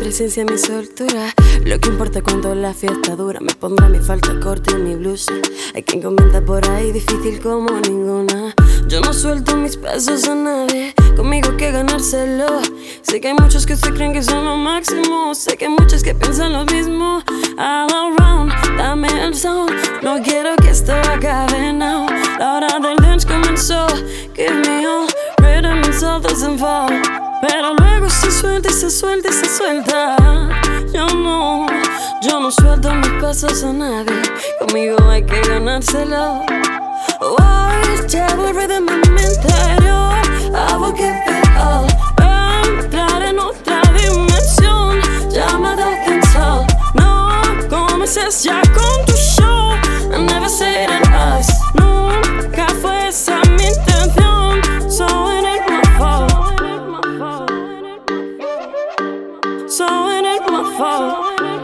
adolescencia, mi soltura. Lo que importa cuando la fiesta dura. Me pondrá mi falta corta y mi blusa. Hay quien comenta por ahí, difícil como ninguna. Yo no suelto mis pesos a nadie, conmigo que ganárselo. Sé que hay muchos que se creen que son lo máximo. Sé que hay muchos que piensan lo mismo. All around, dame el sound. No quiero que esto acabe now. La hora del dance comenzó. Give me all, rhythm and soul doesn't fall. Pero luego se suelta y se suelta y se suelta. Yo no suelto mis pasos a nadie. Conmigo hay que ganárselo. Oh, llevo el rhythm en mi interior. I will give it all. Entrar en otra dimensión llamada dancehall. No comiences ya con tu show. I never said it us. Nunca fue esa mi intención. So it ain't my fault. So it ain't my fault.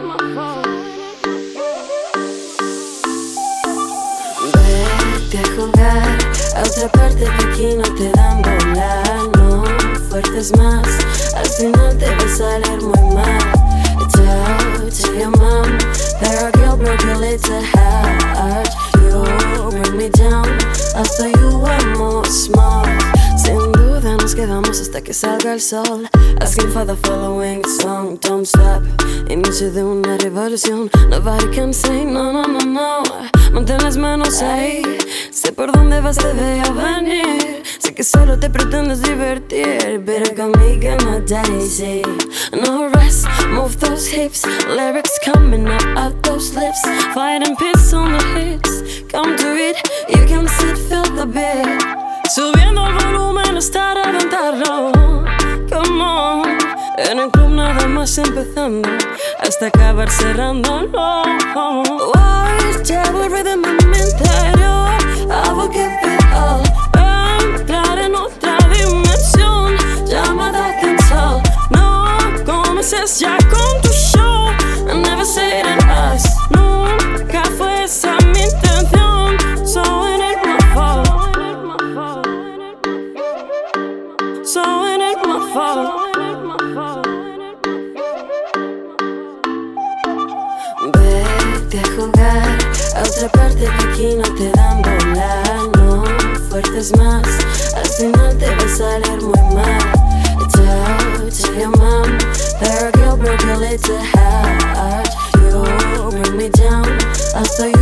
Vete a jugar a otra parte que aquí no te dan bola. No fuertes más, al final te va a salir muy mal. Tell to your mom that our girl broke your little heart. You bring me down, I thought you were more smart. Sin duda nos quedamos hasta que salga el sol. Asking for the following song, don't stop. Inicio de una revolución. Nobody can say no, no, no, no. Mantén las manos ahí. Sé por dónde vas, te veo venir. Sé que solo te pretendes divertir, pero conmigo no daisy. No rest, move those hips. Lyrics coming out those lips. Fighting peace on the hits. Come to it, you can sit, feel the beat. Subiendo el volumen hasta reventarlo. Come on. En el club nada más empezando hasta acabar cerrándolo. Oh, llevo el rhythm en mi interior. I will give it all. Entrar en otra dimensión llamada dancehall. No comiences ya con tu show. I never said it us. Nunca fue esa mi intención. So it ain't my fault. So it ain't my fault. Vete a jugar a otra parte que aquí no te dan bola. No fuertes más, al final te va a salir muy mal. Tell to your mom that our girl broke your little heart. You bring me down, I thought